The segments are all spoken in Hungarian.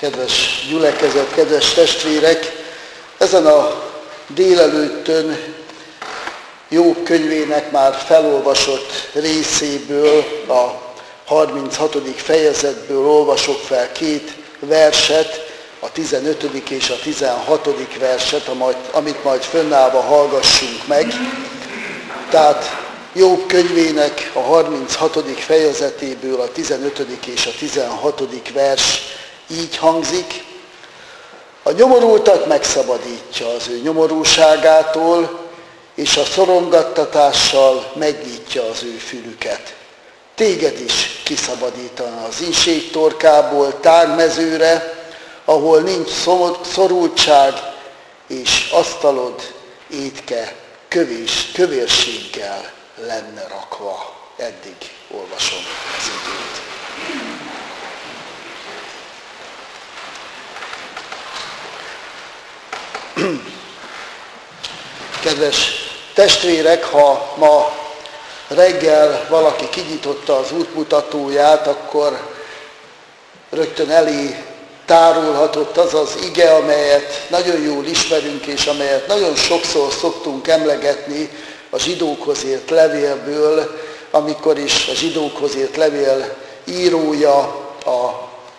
Kedves gyülekezet, kedves testvérek! Ezen a délelőttön Jobb könyvének már felolvasott részéből, a 36. fejezetből olvasok fel két verset, a 15. és a 16. verset, amit majd fönnállva hallgassunk meg. Tehát Jobb könyvének a 36. fejezetéből a 15. és a 16. vers így hangzik: a nyomorultat megszabadítja az ő nyomorúságától, és a szorongattatással megnyitja az ő fülüket. Téged is kiszabadítana az ínségtorkából tágmezőre, ahol nincs szorultság, és asztalod étke kövérséggel lenne rakva. Eddig olvasom az igét. Kedves testvérek, ha ma reggel valaki kinyitotta az útmutatóját, akkor rögtön elé tárulhatott az az ige, amelyet nagyon jól ismerünk, és amelyet nagyon sokszor szoktunk emlegetni a zsidókhoz írt levélből, amikor is a zsidókhoz írt levél írója a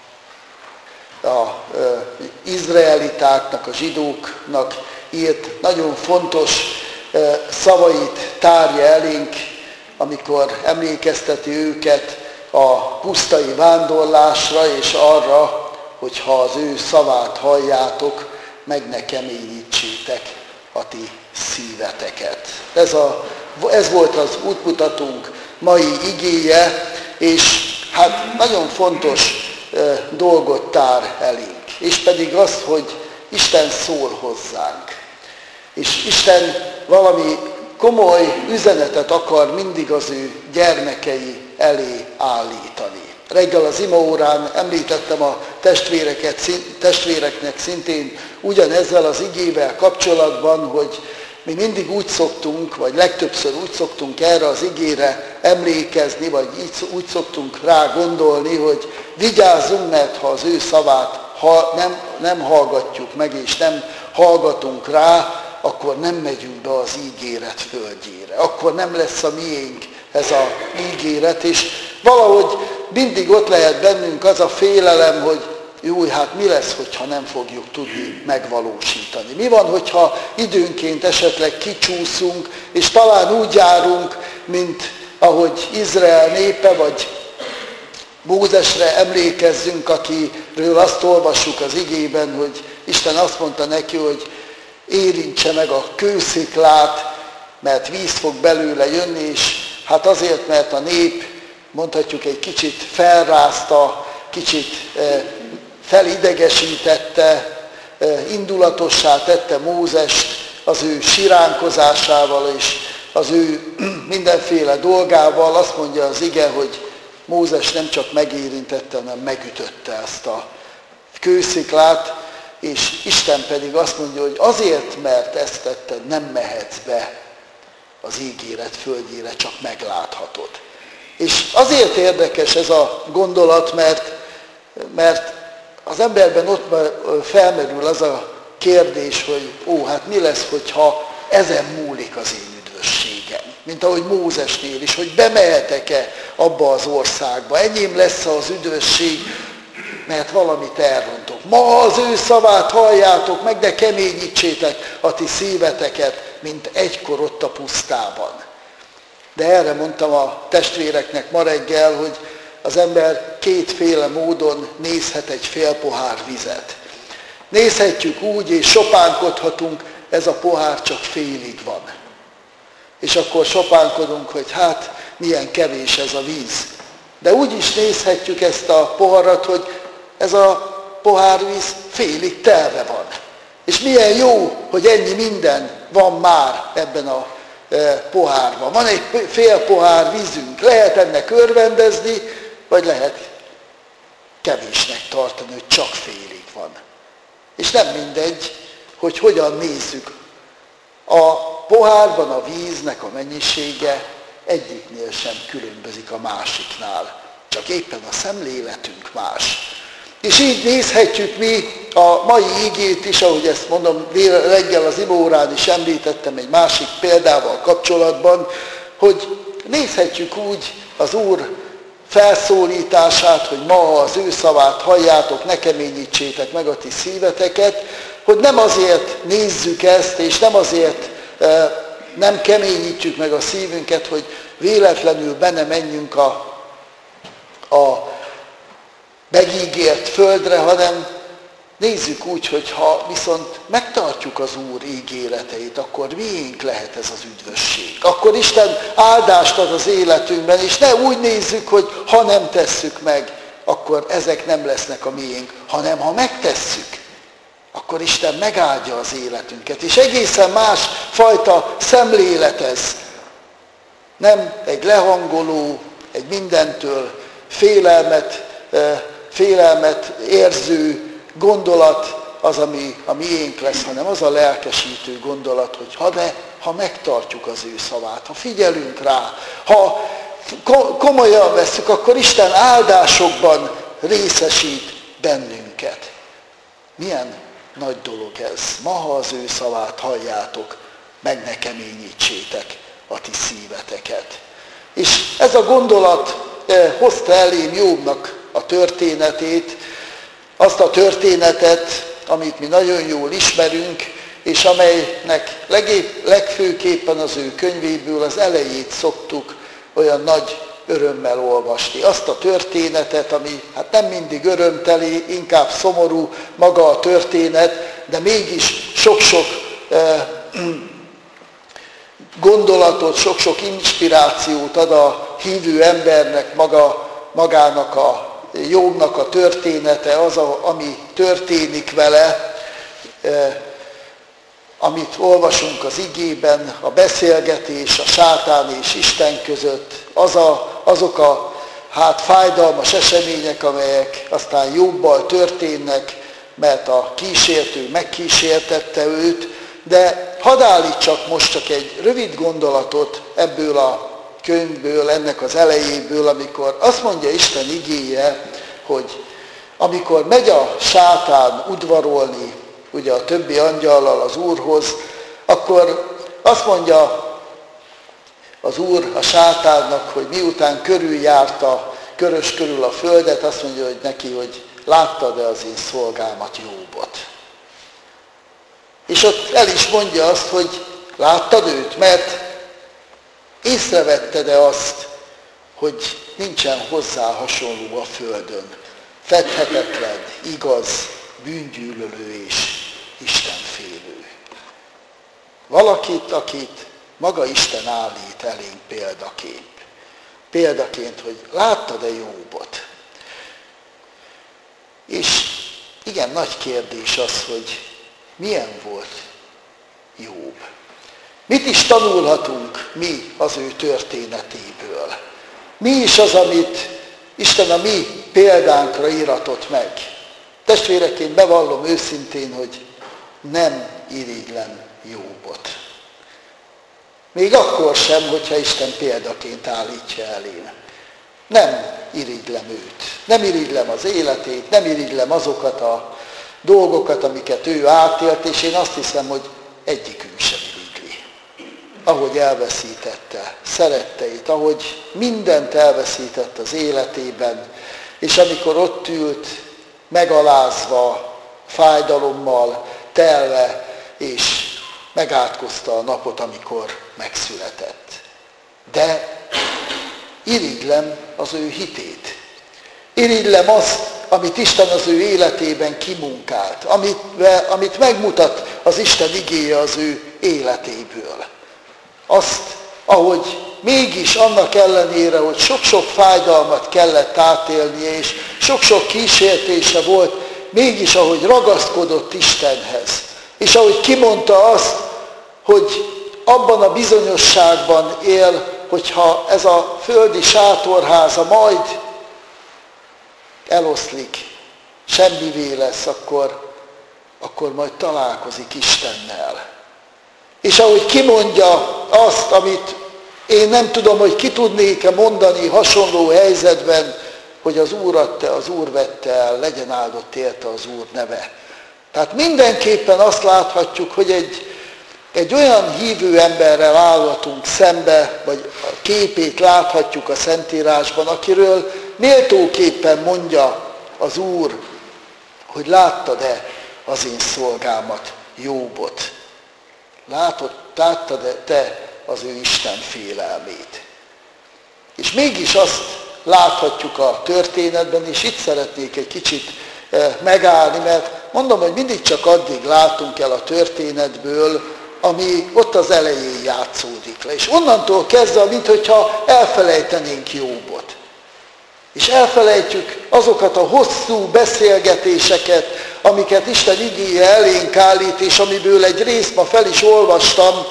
izraelitáknak, a zsidóknak írt nagyon fontos szavait tárja elénk, amikor emlékezteti őket a pusztai vándorlásra, és arra, hogy ha az ő szavát halljátok, meg ne keményítsétek a ti szíveteket. Ez volt az útmutatónk mai igéje, és hát nagyon fontos dolgot tár elénk, és pedig azt, hogy Isten szól hozzánk. És Isten valami komoly üzenetet akar mindig az ő gyermekei elé állítani. Reggel az imaórán említettem a testvéreknek szintén ugyanezzel az igével kapcsolatban, hogy mi mindig úgy szoktunk, vagy legtöbbször úgy szoktunk erre az igére emlékezni, vagy úgy szoktunk rá gondolni, hogy vigyázzunk, mert ha az ő szavát nem hallgatjuk meg, és nem hallgatunk rá, akkor nem megyünk be az ígéret földjére. Akkor nem lesz a miénk ez az ígéret, és valahogy mindig ott lehet bennünk az a félelem, hogy jó, hát mi lesz, hogyha nem fogjuk tudni megvalósítani? Mi van, hogyha időnként esetleg kicsúszunk, és talán úgy járunk, mint ahogy Izrael népe, vagy Mózesre emlékezzünk, akiről azt olvassuk az igében, hogy Isten azt mondta neki, hogy érintse meg a kősziklát, mert víz fog belőle jönni, és hát azért, mert a nép, mondhatjuk, egy kicsit felrázta, kicsit felidegesítette, indulatossá tette Mózest az ő siránkozásával és az ő mindenféle dolgával. Azt mondja az ige, hogy Mózes nem csak megérintette, hanem megütötte ezt a kősziklát, és Isten pedig azt mondja, hogy azért, mert ezt tetted, nem mehetsz be az ígéret földjére, csak megláthatod. És azért érdekes ez a gondolat, mert az emberben ott felmerül az a kérdés, hogy hát mi lesz, hogyha ezen múlik az én üdvösségem. Mint ahogy Mózesnél is, hogy bemehetek-e abba az országba, enyém lesz az üdvösség, mert valamit elrontok. Ma az ő szavát halljátok, meg ne keményítsétek a ti szíveteket, mint egykor ott a pusztában. De erre mondtam a testvéreknek ma reggel, hogy az ember kétféle módon nézhet egy fél pohár vizet. Nézhetjük úgy, és sopánkodhatunk, ez a pohár csak félig van. És akkor sopánkodunk, hogy hát milyen kevés ez a víz. De úgy is nézhetjük ezt a poharat, hogy ez a pohárvíz félig telve van. És milyen jó, hogy ennyi minden van már ebben a pohárban. Van egy fél pohár vízünk, lehet ennek örvendezni, vagy lehet kevésnek tartani, hogy csak félig van. És nem mindegy, hogy hogyan nézzük. A pohárban a víznek a mennyisége egyiknél sem különbözik a másiknál. Csak éppen a szemléletünk más. És így nézhetjük mi a mai igét is, ahogy ezt mondom, reggel az imórán is említettem egy másik példával kapcsolatban, hogy nézhetjük úgy az Úr felszólítását, hogy ma az ő szavát halljátok, ne keményítsétek meg a ti szíveteket, hogy nem azért nézzük ezt, és nem azért nem keményítjük meg a szívünket, hogy véletlenül benne menjünk a megígért földre, hanem nézzük úgy, hogy ha viszont megtartjuk az Úr ígéreteit, akkor miénk lehet ez az üdvösség. Akkor Isten áldást ad az életünkben, és ne úgy nézzük, hogy ha nem tesszük meg, akkor ezek nem lesznek a miénk, hanem ha megtesszük, akkor Isten megáldja az életünket. És egészen más fajta szemlélet ez. Nem egy lehangoló, egy mindentől félelmet érző gondolat az, ami a miénk lesz, hanem az a lelkesítő gondolat, hogy ha megtartjuk az ő szavát, ha figyelünk rá, ha komolyan vesszük, akkor Isten áldásokban részesít bennünket. Milyen nagy dolog ez. Ma, ha az ő szavát halljátok, meg ne keményítsétek a ti szíveteket. És ez a gondolat hozta elém Jobbnak a történetét, azt a történetet, amit mi nagyon jól ismerünk, és amelynek legfőképpen az ő könyvéből az elejét szoktuk olyan nagy örömmel olvasni. Azt a történetet, ami hát nem mindig örömteli, inkább szomorú maga a történet, de mégis sok-sok gondolatot, sok-sok inspirációt ad a hívő embernek magának a Jobbnak a története, az, ami történik vele, amit olvasunk az igében, a beszélgetés, a sátán és Isten között, azok a fájdalmas események, amelyek aztán Jobbal történnek, mert a kísértő megkísértette őt, de hadd állítsak most csak egy rövid gondolatot ebből a könyvből, ennek az elejéből, amikor azt mondja Isten igéje, hogy amikor megy a sátán udvarolni, ugye a többi angyallal az Úrhoz, akkor azt mondja az Úr a sátánnak, hogy miután körüljárta körös körül a földet, azt mondja hogy neki, hogy láttad-e az én szolgámat, Jobbot? És ott el is mondja azt, hogy láttad őt, mert észrevetted-e azt, hogy nincsen hozzá hasonló a földön, fedhetetlen, igaz, bűngyűlölő és istenfélő. Valakit, akit maga Isten állít elénk példaként. Példaként, hogy láttad-e Jobbot? És igen, nagy kérdés az, hogy milyen volt Jobb. Mit is tanulhatunk mi az ő történetéből? Mi is az, amit Isten a mi példánkra íratott meg? Testvéreként bevallom őszintén, hogy nem irigylem Jobbot. Még akkor sem, hogyha Isten példaként állítja elém. Nem irigylem őt. Nem irigylem az életét, nem irigylem azokat a dolgokat, amiket ő átélt, és én azt hiszem, hogy egyikünk sem irigli. Ahogy elveszítette szeretteit, ahogy mindent elveszített az életében, és amikor ott ült, megalázva, fájdalommal telve, és megátkozta a napot, amikor megszületett. De irigylem az ő hitét. Irigylem azt, amit Isten az ő életében kimunkált, amit megmutat az Isten igéje az ő életéből. Azt, ahogy mégis annak ellenére, hogy sok-sok fájdalmat kellett átélnie, és sok-sok kísértése volt, mégis ahogy ragaszkodott Istenhez, és ahogy kimondta azt, hogy abban a bizonyosságban él, hogyha ez a földi sátorháza majd eloszlik, semmivé lesz, akkor majd találkozik Istennel. És ahogy kimondja azt, amit én nem tudom, hogy ki tudnék-e mondani hasonló helyzetben, hogy az Úr adta, az Úr vette el, legyen áldott érte az Úr neve. Tehát mindenképpen azt láthatjuk, hogy egy olyan hívő emberrel állhatunk szembe, vagy a képét láthatjuk a Szentírásban, akiről méltóképpen mondja az Úr, hogy láttad-e az én szolgámat, Jóbot? Láttad-e te az ő Isten félelmét? És mégis azt láthatjuk a történetben, és itt szeretnék egy kicsit megállni, mert mondom, hogy mindig csak addig látunk el a történetből, ami ott az elején játszódik le. És onnantól kezdve, minthogyha elfelejtenénk Jóbot. És elfelejtjük azokat a hosszú beszélgetéseket, amiket Isten igéje elénk állít, és amiből egy részt ma fel is olvastam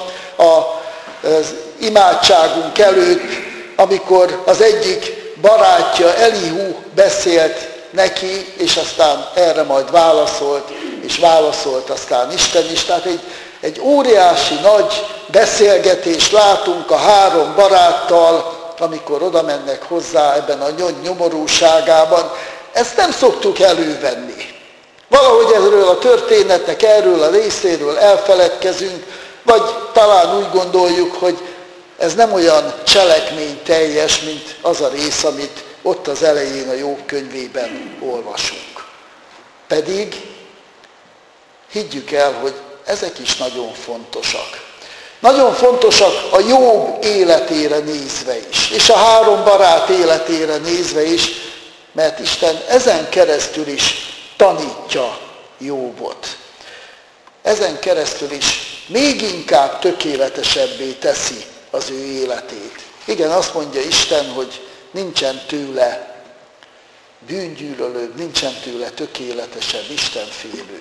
az imádságunk előtt, amikor az egyik barátja, Elihu beszélt neki, és aztán erre majd válaszolt, és válaszolt aztán Isten is. Tehát egy óriási nagy beszélgetést látunk a három baráttal, amikor oda mennek hozzá ebben a nyomorúságában. Ezt nem szoktuk elővenni. Valahogy erről a történetnek, erről a részéről elfeledkezünk, vagy talán úgy gondoljuk, hogy ez nem olyan cselekmény teljes, mint az a rész, amit ott az elején a Jobb könyvében olvasunk. Pedig higgyük el, hogy ezek is nagyon fontosak. Nagyon fontosak a Jobb életére nézve is, és a három barát életére nézve is, mert Isten ezen keresztül is tanítja Jobbot. Ezen keresztül is még inkább tökéletesebbé teszi az ő életét. Igen, azt mondja Isten, hogy nincsen tőle bűngyűlölőbb, nincsen tőle tökéletesebb, istenfélőbb.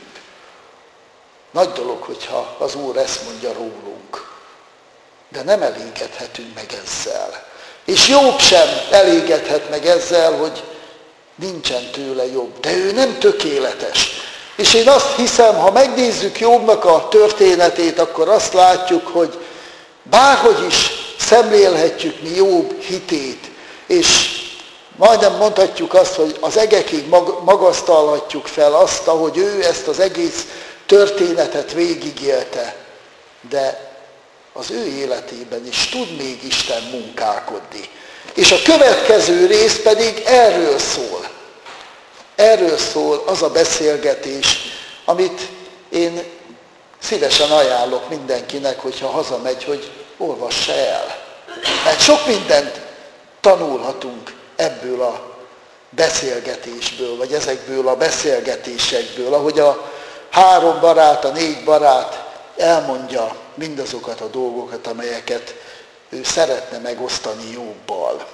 Nagy dolog, hogyha az Úr ezt mondja rólunk. De nem elégedhetünk meg ezzel. És Jobb sem elégedhet meg ezzel, hogy nincsen tőle jobb. De ő nem tökéletes. És én azt hiszem, ha megnézzük Jobbnak a történetét, akkor azt látjuk, hogy bárhogy is szemlélhetjük mi Jobb hitét, és majdnem mondhatjuk azt, hogy az egekig magasztalhatjuk fel azt, ahogy ő ezt az egész történetet végigélte, de az ő életében is tud még Isten munkálkodni. És a következő rész pedig erről szól. Erről szól az a beszélgetés, amit én szívesen ajánlok mindenkinek, hogyha hazamegy, hogy olvassa el. Mert sok mindent tanulhatunk ebből a beszélgetésből, vagy ezekből a beszélgetésekből, ahogy a három barát, a négy barát elmondja mindazokat a dolgokat, amelyeket ő szeretne megosztani Jobbal.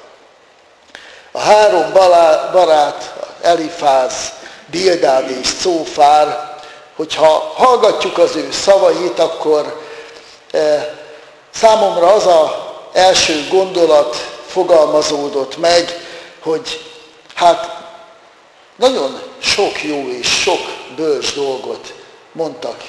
A három barát, Elifáz, Bildád és Szófár, hogyha hallgatjuk az ő szavait, akkor számomra az az első gondolat fogalmazódott meg, hogy hát nagyon sok jó és sok bölcs dolgot mondtak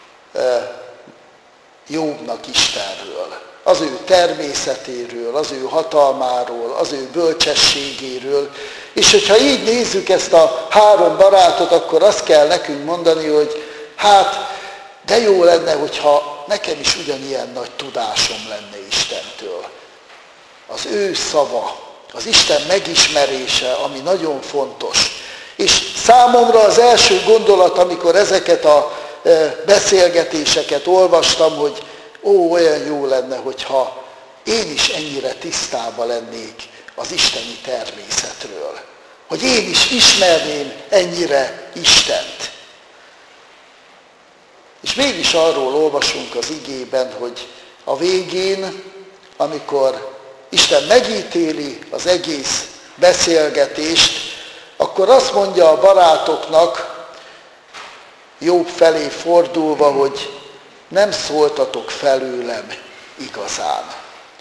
Jobbnak Istenről. Az ő természetéről, az ő hatalmáról, az ő bölcsességéről. És hogyha így nézzük ezt a három barátot, akkor azt kell nekünk mondani, hogy hát, de jó lenne, hogyha nekem is ugyanilyen nagy tudásom lenne Istentől. Az ő szava, az Isten megismerése, ami nagyon fontos. És számomra az első gondolat, amikor ezeket a beszélgetéseket olvastam, hogy olyan jó lenne, hogyha én is ennyire tisztában lennék az isteni természetről. Hogy én is ismerném ennyire Istent. És mégis arról olvasunk az igében, hogy a végén, amikor Isten megítéli az egész beszélgetést, akkor azt mondja a barátoknak, Jobb felé fordulva, hogy nem szóltatok felőlem igazán.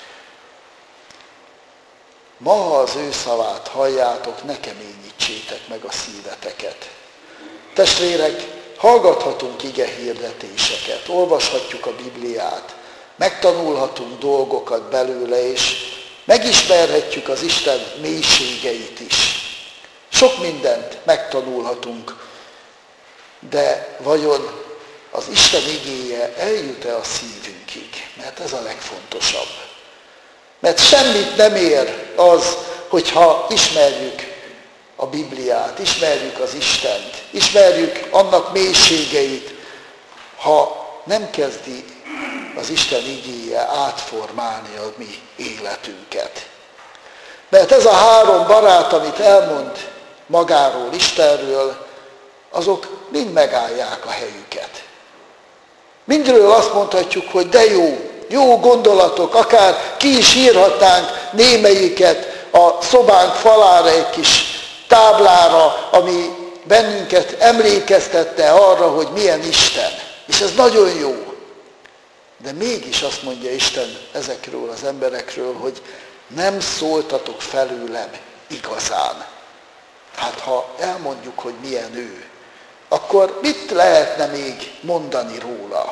Ma, ha az ő szavát halljátok, ne keményítsétek meg a szíveteket. Testvérek, hallgathatunk ige hirdetéseket, olvashatjuk a Bibliát, megtanulhatunk dolgokat belőle, és megismerhetjük az Isten mélységeit is. Sok mindent megtanulhatunk, de vajon az Isten igéje eljut-e a szívünkig? Mert ez a legfontosabb. Mert semmit nem ér az, hogyha ismerjük a Bibliát, ismerjük az Istent, ismerjük annak mélységeit, ha nem kezdi az Isten igéje átformálni a mi életünket. Mert ez a 3 barát, amit elmond magáról, Istenről, azok mind megállják a helyüket. Mindről azt mondhatjuk, hogy de jó gondolatok, akár ki is írhatnánk némelyiket a szobánk falára, egy kis táblára, ami bennünket emlékeztette arra, hogy milyen Isten. És ez nagyon jó. De mégis azt mondja Isten ezekről az emberekről, hogy nem szóltatok felőlem igazán. Hát ha elmondjuk, hogy milyen ő, akkor mit lehetne még mondani róla?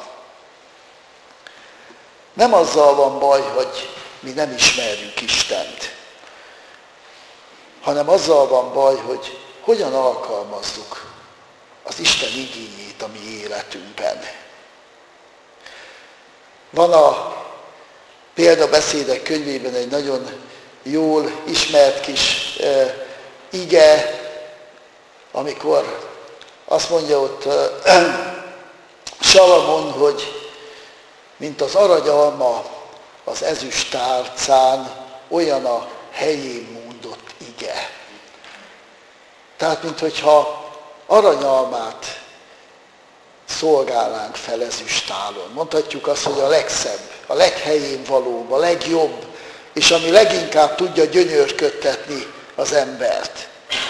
Nem azzal van baj, hogy mi nem ismerjük Istent, hanem azzal van baj, hogy hogyan alkalmazzuk az Isten igéjét a mi életünkben. Van a példabeszédek könyvében egy nagyon jól ismert kis ige, amikor azt mondja ott Salamon, hogy mint az aranyalma az ezüst tálcán, olyan a helyén mondott ige. Tehát, minthogyha aranyalmát szolgálnánk fel ezüstálon. Mondhatjuk azt, hogy a legszebb, a leghelyén valóbb, a legjobb, és ami leginkább tudja gyönyörködtetni az embert.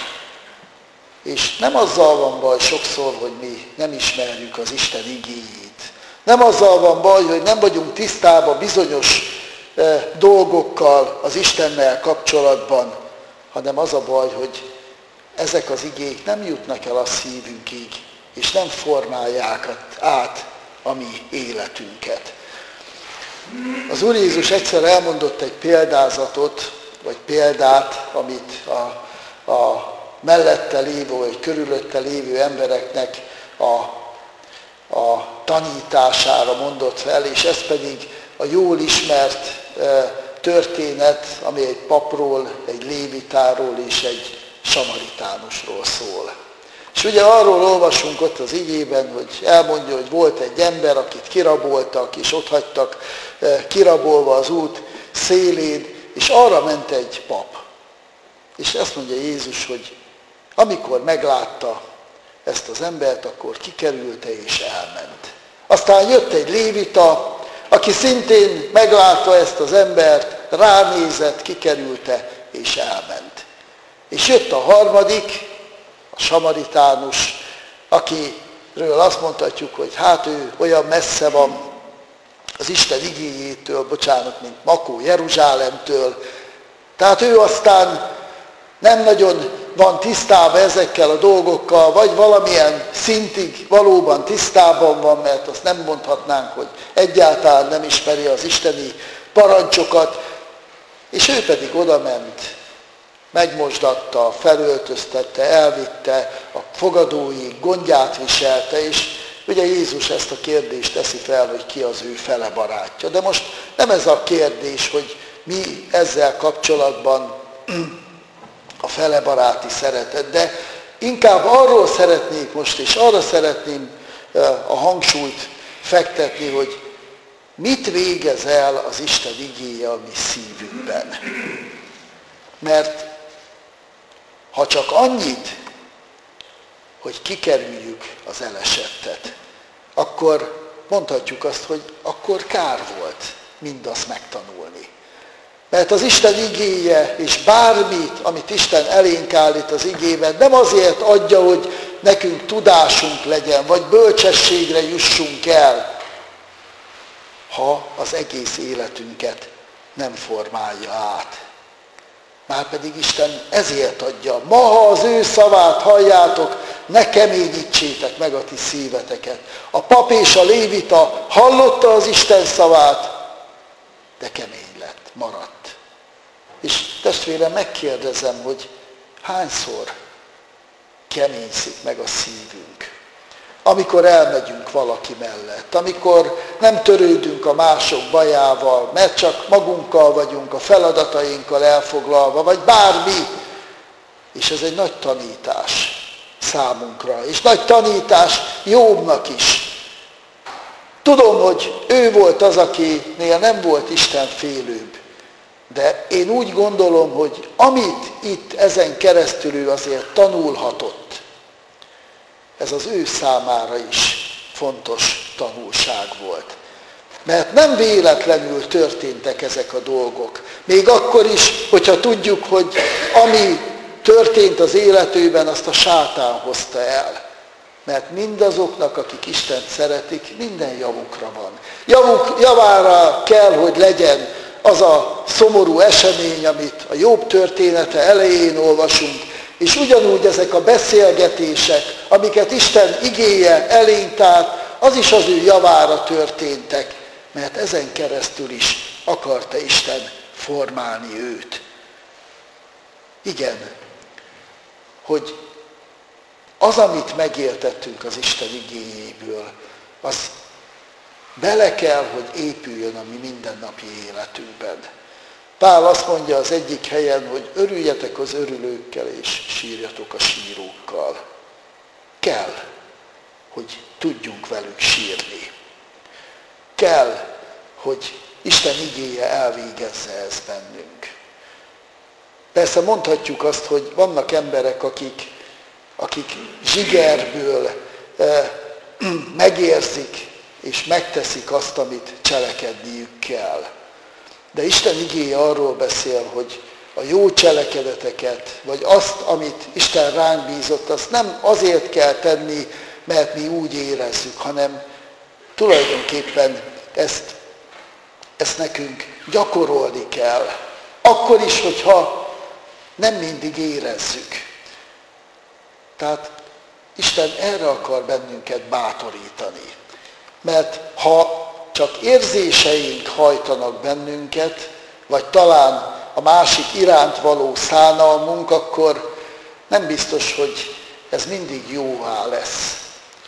És nem azzal van baj sokszor, hogy mi nem ismerjük az Isten igéjét. Nem azzal van baj, hogy nem vagyunk tisztában bizonyos dolgokkal az Istennel kapcsolatban, hanem az a baj, hogy ezek az igék nem jutnak el a szívünkig, és nem formálják át a mi életünket. Az Úr Jézus egyszer elmondott egy példázatot, vagy példát, amit a mellette lévő, vagy körülötte lévő embereknek a tanítására mondott fel, és ez pedig a jól ismert történet, ami egy papról, egy lévitáról és egy samaritánusról szól. És ugye arról olvasunk ott az igében, hogy elmondja, hogy volt egy ember, akit kiraboltak, és ott hagytak kirabolva az út szélén, és arra ment egy pap. És azt mondja Jézus, hogy amikor meglátta ezt az embert, akkor kikerülte és elment. Aztán jött egy lévita, aki szintén meglátta ezt az embert, ránézett, kikerülte és elment. És jött a harmadik, a samaritánus, akiről azt mondhatjuk, hogy hát ő olyan messze van az Isten igéjétől, mint Makó Jeruzsálemtől. Tehát ő aztán nem nagyon van tisztában ezekkel a dolgokkal, vagy valamilyen szintig valóban tisztában van, mert azt nem mondhatnánk, hogy egyáltalán nem ismeri az isteni parancsokat, és ő pedig odament, megmosdatta, felöltöztette, elvitte, a fogadói gondját viselte, és ugye Jézus ezt a kérdést teszi fel, hogy ki az ő fele barátja. De most nem ez a kérdés, hogy mi ezzel kapcsolatban a fele baráti szeretet, de inkább arról szeretnék most, és arra szeretném a hangsúlyt fektetni, hogy mit végez el az Isten igéje a mi szívünkben. Mert ha csak annyit, hogy kikerüljük az elesettet, akkor mondhatjuk azt, hogy akkor kár volt mindazt megtanulni. Mert az Isten igéje, és bármit, amit Isten elénk állít az igében, nem azért adja, hogy nekünk tudásunk legyen, vagy bölcsességre jussunk el, ha az egész életünket nem formálja át. Márpedig Isten ezért adja. Ma, ha az ő szavát halljátok, ne keményítsétek meg a ti szíveteket. A pap és a lévita hallotta az Isten szavát, de kemény lett, maradt. És testvérem, megkérdezem, hogy hányszor keményszik meg a szívünk. Amikor elmegyünk valaki mellett, amikor nem törődünk a mások bajával, mert csak magunkkal vagyunk, a feladatainkkal elfoglalva, vagy bármi. És ez egy nagy tanítás számunkra, és nagy tanítás Jóbnak is. Tudom, hogy ő volt az, akinél nem volt Isten félőbb, de én úgy gondolom, hogy amit itt ezen keresztül ő azért tanulhatott, ez az ő számára is fontos tanulság volt. Mert nem véletlenül történtek ezek a dolgok. Még akkor is, hogyha tudjuk, hogy ami történt az életében, azt a sátán hozta el. Mert mindazoknak, akik Istent szeretik, minden javukra van. Javára kell, hogy legyen az a szomorú esemény, amit a Jobb története elején olvasunk, és ugyanúgy ezek a beszélgetések, amiket Isten igéje elénk tárt, az is az ő javára történtek, mert ezen keresztül is akarta Isten formálni őt. Igen, hogy az, amit megértettünk az Isten igéjéből, az bele kell, hogy épüljön a mi mindennapi életünkben. Pál azt mondja az egyik helyen, hogy örüljetek az örülőkkel, és sírjatok a sírókkal. Kell, hogy tudjunk velük sírni. Kell, hogy Isten igéje elvégezze ezt bennünk. Persze mondhatjuk azt, hogy vannak emberek, akik zsigerből megérzik, és megteszik azt, amit cselekedniük kell. De Isten igéje arról beszél, hogy a jó cselekedeteket, vagy azt, amit Isten ránk bízott, azt nem azért kell tenni, mert mi úgy érezzük, hanem tulajdonképpen ezt nekünk gyakorolni kell. Akkor is, hogyha nem mindig érezzük. Tehát Isten erre akar bennünket bátorítani. Mert ha csak érzéseink hajtanak bennünket, vagy talán a másik iránt való szánalmunk, akkor nem biztos, hogy ez mindig jóvá lesz.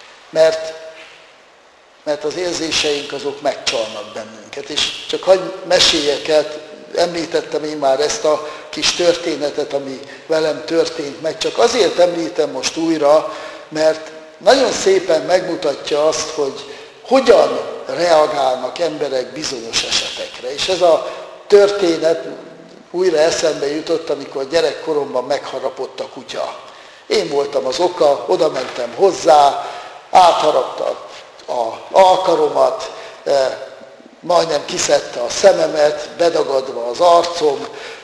Mert az érzéseink azok megcsalnak bennünket. És csak hadd meséljek el, említettem én már ezt a kis történetet, ami velem történt meg. Csak azért említem most újra, mert nagyon szépen megmutatja azt, hogy hogyan reagálnak emberek bizonyos esetekre. És ez a történet újra eszembe jutott, amikor gyerekkoromban megharapott a kutya. Én voltam az oka, oda mentem hozzá, átharapta az alkaromat, majdnem kiszedte a szememet, bedagadva az arcom.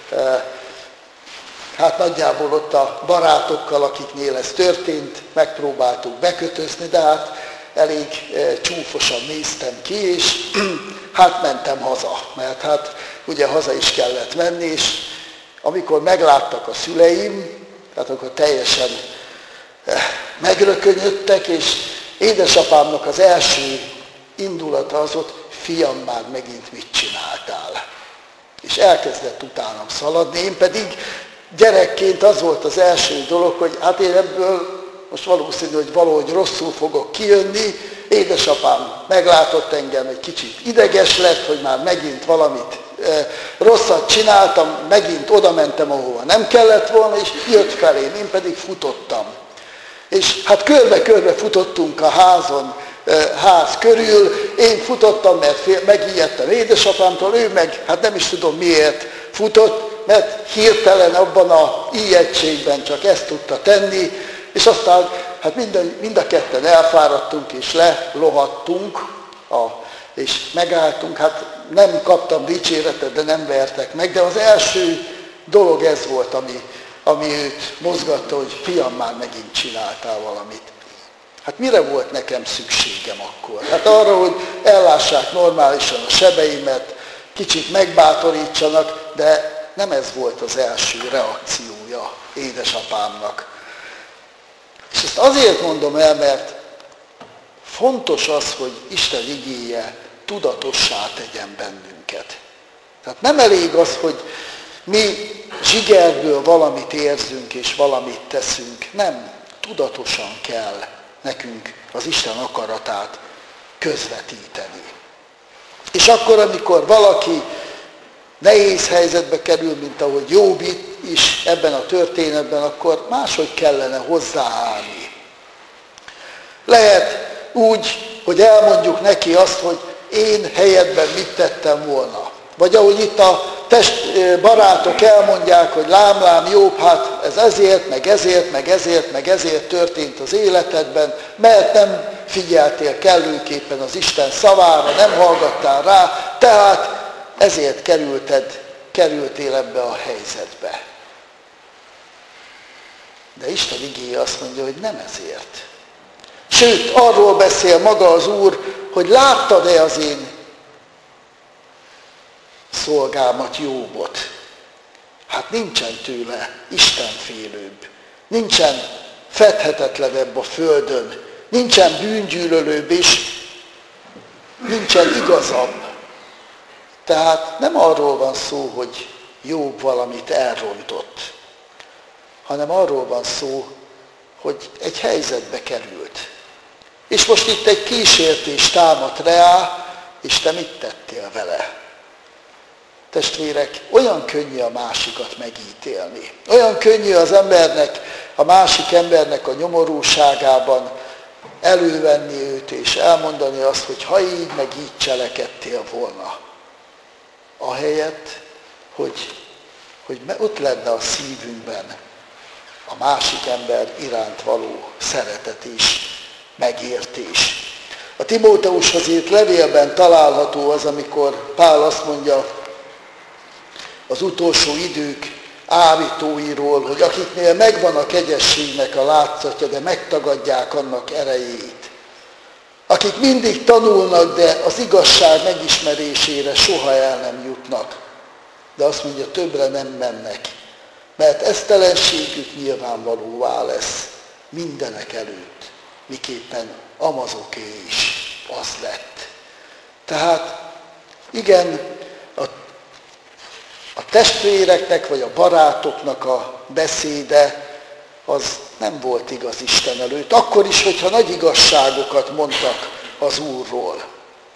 Hát nagyjából ott a barátokkal, akiknél ez történt, megpróbáltuk bekötözni, de hát elég csúfosan néztem ki, és hát mentem haza, mert hát ugye haza is kellett menni, és amikor megláttak a szüleim, tehát akkor teljesen megrökönyödtek, és édesapámnak az első indulata az ott, fiam, már megint mit csináltál? És elkezdett utánam szaladni, én pedig gyerekként az volt az első dolog, hogy hát én ebből most valószínű, hogy valahogy rosszul fogok kijönni. Édesapám meglátott engem, egy kicsit ideges lett, hogy már megint valamit rosszat csináltam, megint oda mentem, ahova nem kellett volna, és jött felém, én pedig futottam. És hát körbe-körbe futottunk a ház körül, én futottam, mert megijedtem édesapámtól, ő meg, hát nem is tudom miért futott, mert hirtelen abban a ijegységben csak ezt tudta tenni, és aztán hát mind a ketten elfáradtunk, és lelohattunk, és megálltunk. Hát nem kaptam dicséretet, de nem vertek meg, de az első dolog ez volt, ami őt mozgatta, hogy fiam, már megint csináltál valamit. Hát mire volt nekem szükségem akkor? Hát arra, hogy ellássák normálisan a sebeimet, kicsit megbátorítsanak, de nem ez volt az első reakciója édesapámnak. És ezt azért mondom el, mert fontos az, hogy Isten igéje tudatossá tegyen bennünket. Tehát nem elég az, hogy mi zsigerből valamit érzünk és valamit teszünk. Nem. tudatosan kell nekünk az Isten akaratát közvetíteni. És akkor, amikor valaki nehéz helyzetbe kerül, mint ahogy Jobb is ebben a történetben, akkor máshogy kellene hozzáállni. Lehet úgy, hogy elmondjuk neki azt, hogy én helyedben mit tettem volna. Vagy ahogy itt a barátok elmondják, hogy lám, Jobb, hát ez ezért, meg ezért történt az életedben, mert nem figyeltél kellőképpen az Isten szavára, nem hallgattál rá, tehát ezért kerültél ebbe a helyzetbe. De Isten igéje azt mondja, hogy nem ezért. Sőt, arról beszél maga az Úr, hogy láttad-e az én szolgámat, Jobbot? Hát nincsen tőle istenfélőbb, nincsen fedhetetlenebb a földön, nincsen bűngyűlölőbb és nincsen igazabb. Tehát nem arról van szó, hogy Jobb valamit elrontott, hanem arról van szó, hogy egy helyzetbe került. És most itt egy kísértés támadt rá, és te mit tettél vele? Testvérek, olyan könnyű a másikat megítélni. Olyan könnyű az embernek, a másik embernek a nyomorúságában elővenni őt, és elmondani azt, hogy ha így meg így cselekedtél volna. Ahelyett, hogy ott lenne a szívünkben a másik ember iránt való szeretet is, megértés. A Timóteushoz írt levélben található az, amikor Pál azt mondja az utolsó idők állítóiról, hogy akiknél megvan a kegyességnek a látszatja, de megtagadják annak erejét. Akik mindig tanulnak, de az igazság megismerésére soha el nem jutnak. De azt mondja, többre nem mennek, mert esztelenségük nyilvánvalóvá lesz mindenek előtt, miképpen Amazoké is az lett. Tehát igen, a testvéreknek vagy a barátoknak a beszéde az nem volt igaz Isten előtt, akkor is, hogyha nagy igazságokat mondtak az Úrról.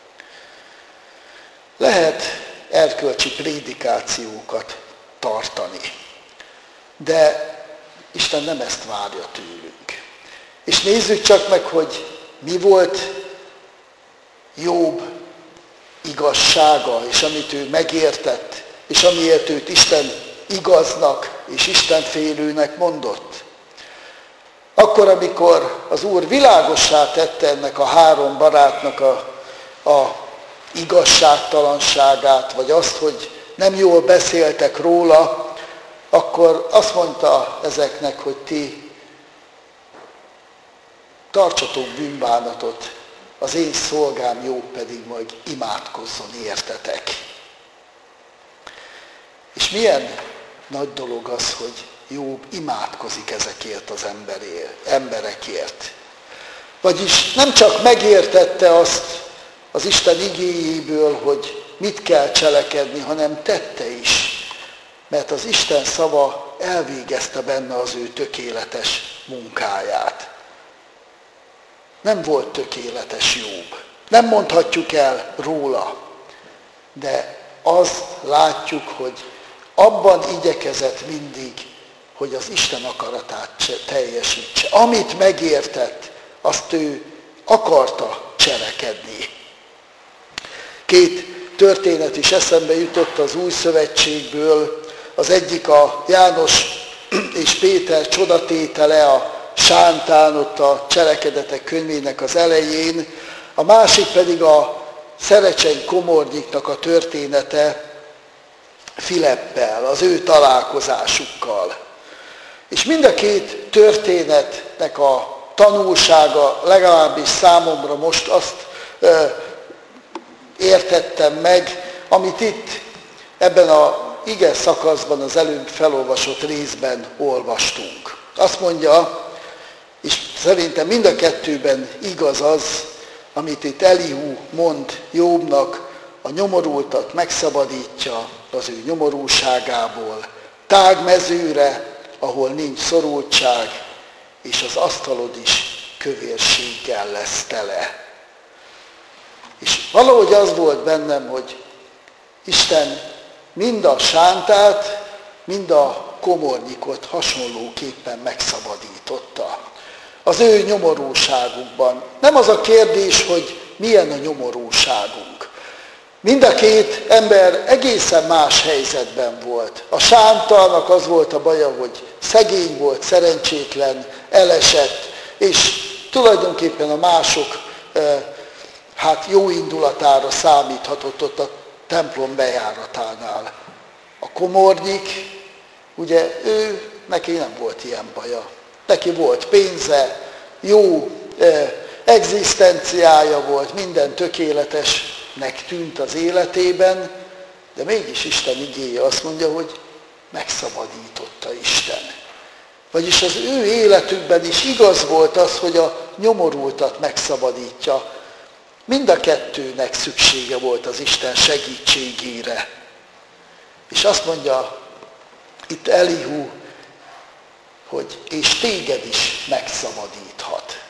Lehet erkölcsi prédikációkat tartani, de Isten nem ezt várja tőlünk. És nézzük csak meg, hogy mi volt Jobb igazsága, és amit ő megértett, és amiért őt Isten igaznak és istenfélőnek mondott. Akkor, amikor az Úr világossá tette ennek a három barátnak a igazságtalanságát, vagy azt, hogy nem jól beszéltek róla, akkor azt mondta ezeknek, hogy ti tartsatok bűnbánatot, az én szolgám Jobb pedig majd imádkozzon értetek. És milyen nagy dolog az, hogy Jobb imádkozik ezekért az emberekért. Vagyis nem csak megértette azt az Isten igéjéből, hogy mit kell cselekedni, hanem tette is. Mert az Isten szava elvégezte benne az ő tökéletes munkáját. Nem volt tökéletes Jobb. Nem mondhatjuk el róla. De azt látjuk, hogy abban igyekezett mindig, hogy az Isten akaratát teljesítse. Amit megértett, azt ő akarta cselekedni. Két történet is eszembe jutott az Új Szövetségből. Az egyik a János és Péter csodatétele a sántán, ott a Cselekedetek könyvének az elején, a másik pedig a Szerecseny komornyiknak a története Filippel, az ő találkozásukkal. És mind a két történetnek a tanulsága, legalábbis számomra most azt értettem meg, amit itt ebben az ige szakaszban, az előbb felolvasott részben olvastunk. Azt mondja, és szerintem mind a kettőben igaz az, amit itt Elihu mond Jobbnak, a nyomorultat megszabadítja az ő nyomorúságából, tág mezőre, ahol nincs szorultság, és az asztalod is kövérséggel lesz tele. És valahogy az volt bennem, hogy Isten mind a sántát, mind a komornyikot hasonlóképpen megszabadította. Az ő nyomorúságukban. Nem az a kérdés, hogy milyen a nyomorúságunk. Mind a két ember egészen más helyzetben volt. A sántalnak az volt a baja, hogy szegény volt, szerencsétlen, elesett, és tulajdonképpen a mások jó indulatára számíthatott ott a templom bejáratánál. A komornyik, ugye neki nem volt ilyen baja. Neki volt pénze, jó egzisztenciája volt, minden tökéletesnek tűnt az életében, de mégis Isten igéje azt mondja, hogy megszabadította Isten. Vagyis az ő életükben is igaz volt az, hogy a nyomorultat megszabadítja. Mind a kettőnek szüksége volt az Isten segítségére. És azt mondja itt Elihu, hogy és téged is megszabadíthat.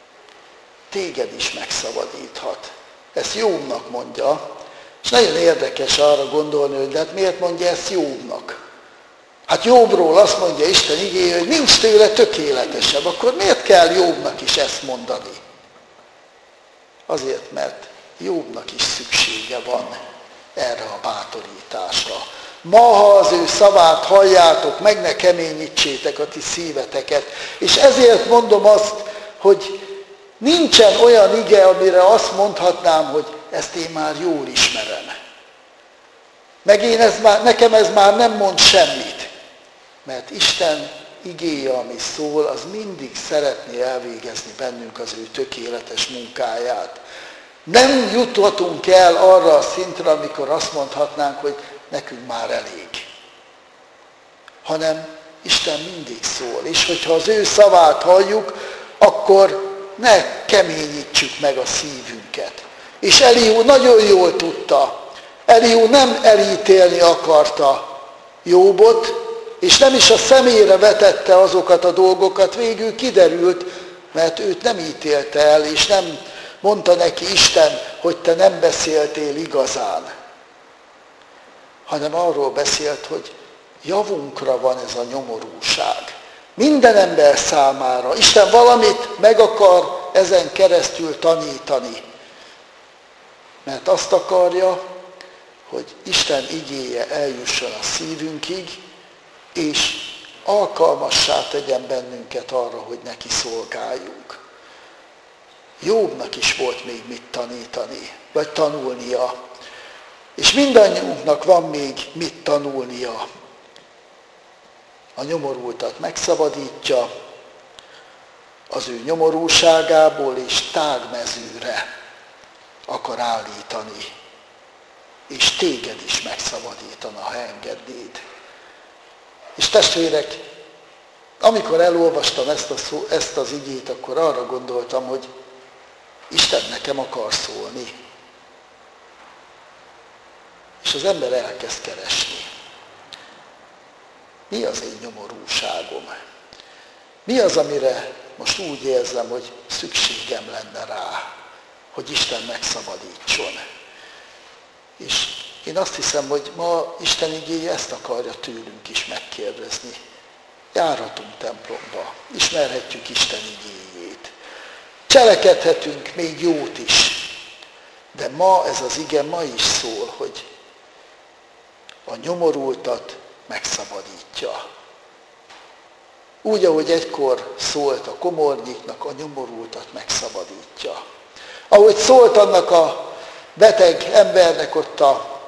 Téged is megszabadíthat. Ezt Jóbnak mondja, és nagyon érdekes arra gondolni, hogy de hát miért mondja ezt Jóbnak? Hát Jóbról azt mondja Isten igéje, hogy nincs tőle tökéletesebb, akkor miért kell Jóbnak is ezt mondani? Azért, mert Jóbnak is szüksége van erre a bátorításra. Ma, ha az ő szavát halljátok, meg ne keményítsétek a ti szíveteket. És ezért mondom azt, hogy nincsen olyan ige, amire azt mondhatnám, hogy ezt én már jól ismerem. Meg nekem ez már nem mond semmit. Mert Isten igéje, ami szól, az mindig szeretné elvégezni bennünk az ő tökéletes munkáját. Nem juthatunk el arra a szintre, amikor azt mondhatnánk, hogy nekünk már elég. Hanem Isten mindig szól, és hogyha az ő szavát halljuk, akkor ne keményítsük meg a szívünket. És Elihu nagyon jól tudta. Elihu nem elítélni akarta Jóbot, és nem is a szemére vetette azokat a dolgokat, végül kiderült, mert őt nem ítélte el, és nem mondta neki Isten, hogy te nem beszéltél igazán, hanem arról beszélt, hogy javunkra van ez a nyomorúság. Minden ember számára. Isten valamit meg akar ezen keresztül tanítani. Mert azt akarja, hogy Isten igéje eljusson a szívünkig, és alkalmassá tegyen bennünket arra, hogy neki szolgáljunk. Jóbnak is volt még mit tanítani, vagy tanulnia. És mindannyiunknak van még mit tanulnia. A nyomorultat megszabadítja, az ő nyomorúságából és tágmezőre akar állítani. És téged is megszabadítana, ha engednéd. És testvérek, amikor elolvastam ezt az igét, akkor arra gondoltam, hogy Isten nekem akar szólni. És az ember elkezd keresni. Mi az én nyomorúságom? Mi az, amire most úgy érzem, hogy szükségem lenne rá, hogy Isten megszabadítson? És én azt hiszem, hogy ma Isten igéje ezt akarja tőlünk is megkérdezni. Járhatunk templomba, ismerhetjük Isten igéjét. Cselekedhetünk még jót is. De ma ez az ige ma is szól, hogy a nyomorultat megszabadítja. Úgy, ahogy egykor szólt a komornyiknak, a nyomorultat megszabadítja. Ahogy szólt annak a beteg embernek ott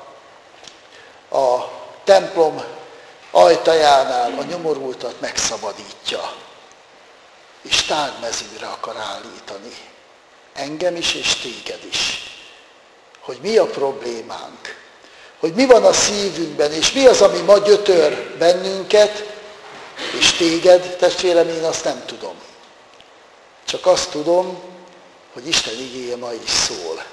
a templom ajtajánál, a nyomorultat megszabadítja. És tágmezőre akar állítani. Engem is és téged is. Hogy mi a problémánk. Hogy mi van a szívünkben, és mi az, ami ma gyötör bennünket, és téged, testvérem, én azt nem tudom. Csak azt tudom, hogy Isten igéje ma is szól.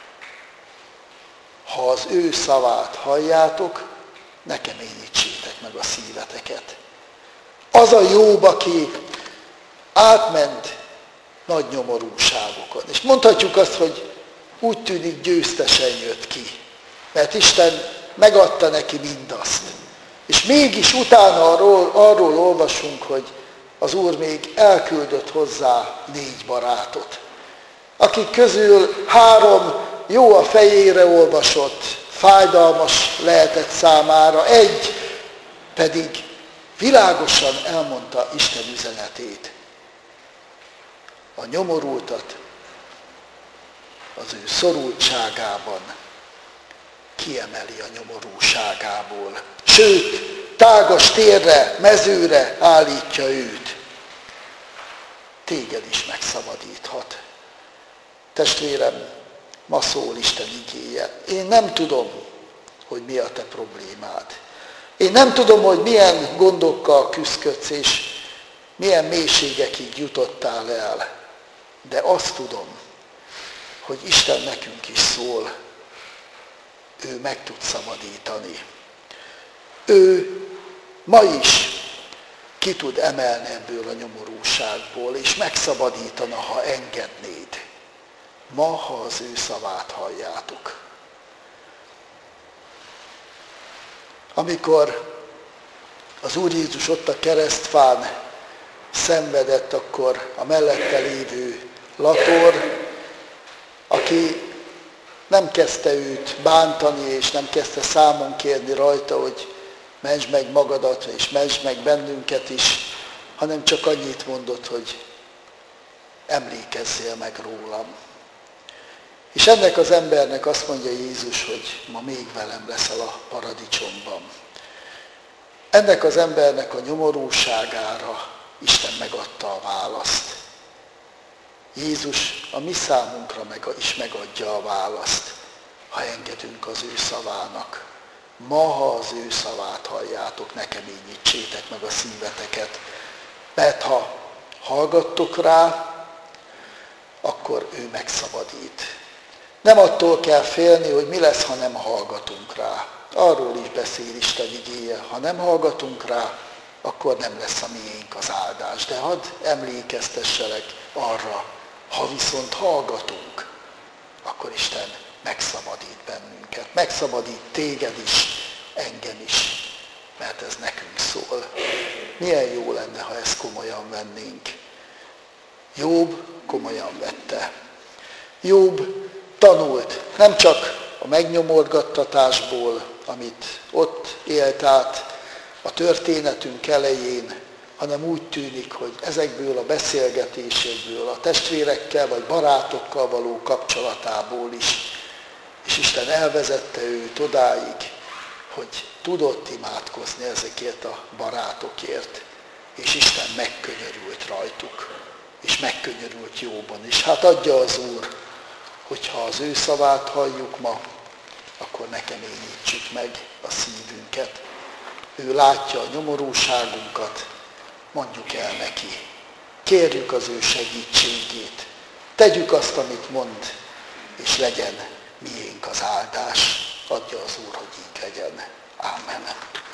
Ha az ő szavát halljátok, ne keményítsétek meg a szíveteket. Az a Jób, aki átment nagy nyomorúságokon. És mondhatjuk azt, hogy úgy tűnik győztesen jött ki, mert Isten megadta neki mindazt. És mégis utána arról olvasunk, hogy az Úr még elküldött hozzá 4 barátot, akik közül 3 jó a fejére olvasott, fájdalmas lehetett számára, 1 pedig világosan elmondta Isten üzenetét. A nyomorultat az ő szorultságában kiemeli a nyomorúságából. Sőt, tágas térre, mezőre állítja őt. Téged is megszabadíthat. Testvérem, ma szól Isten igéje. Én nem tudom, hogy mi a te problémád. Én nem tudom, hogy milyen gondokkal küzdködsz, és milyen mélységekig jutottál el. De azt tudom, hogy Isten nekünk is szól. Ő meg tud szabadítani. Ő ma is ki tud emelni ebből a nyomorúságból, és megszabadítana, ha engednéd. Ma, ha az ő szavát halljátok. Amikor az Úr Jézus ott a keresztfán szenvedett, akkor a mellette lévő lator, aki nem kezdte őt bántani, és nem kezdte számon kérni rajta, hogy mentsd meg magadat, és mentsd meg bennünket is, hanem csak annyit mondott, hogy emlékezzél meg rólam. És ennek az embernek azt mondja Jézus, hogy ma még velem leszel a paradicsomban. Ennek az embernek a nyomorúságára Isten megadta a választ. Jézus a mi számunkra is megadja a választ, ha engedünk az ő szavának. Ma, ha az ő szavát halljátok, ne keményítsétek meg a szíveteket, mert ha hallgattok rá, akkor ő megszabadít. Nem attól kell félni, hogy mi lesz, ha nem hallgatunk rá. Arról is beszél Isten igéje, ha nem hallgatunk rá, akkor nem lesz a miénk az áldás. De hadd emlékeztesselek arra, ha viszont hallgatunk, akkor Isten megszabadít bennünket. Megszabadít téged is, engem is, mert ez nekünk szól. Milyen jó lenne, ha ezt komolyan vennénk. Jobb komolyan vette. Jobb tanult, nem csak a megnyomorgattatásból, amit ott élt át a történetünk elején, hanem úgy tűnik, hogy ezekből a beszélgetésekből, a testvérekkel vagy barátokkal való kapcsolatából is. És Isten elvezette őt odáig, hogy tudott imádkozni ezekért a barátokért. És Isten megkönyörült rajtuk, és megkönyörült Jóban. És hát adja az Úr, hogyha az ő szavát halljuk ma, akkor ne keményítsük meg a szívünket. Ő látja a nyomorúságunkat, mondjuk el neki. Kérjük az ő segítségét. Tegyük azt, amit mond, és legyen miénk az áldás. Adja az Úr, hogy így legyen. Ámen.